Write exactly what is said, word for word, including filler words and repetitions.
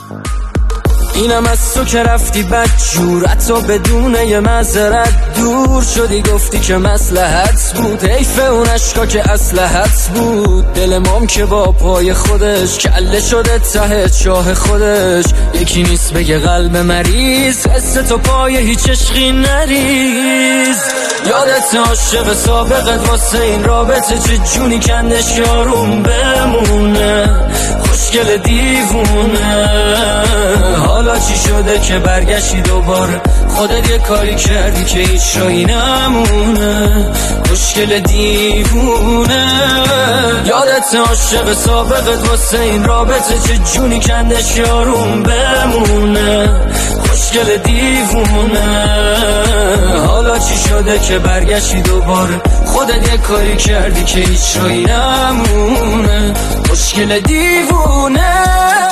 اینم از تو که رفتی بدجور، حتی بدون یه معذرت دور شدی، گفتی که مصلحت بود، حیف اون عشقا که اصلحت بود. دل مام که با پای خودش کله شده ته چاه خودش، یکی نیست بگه قلب مریض حس تو پای هیچ عشقی نریز. یادت عاشق سابقت واسه این رابطه چه جونی کندش یارون بمونه، خوشگل دیوونه. حالا چی شده که برگشتی دوباره، خودت یه کاری کردی که هیچ رایی نمونه، خوشگل دیوونه. یادت عاشق سابقت واسه این رابطه چه جونی کندش یارون بمونه، خوشگل دیوونه. حالا چی شده که برگشتی دوباره، خودت یه کاری کردی که هیچ رایی نمونه، خوشگل دیوونه.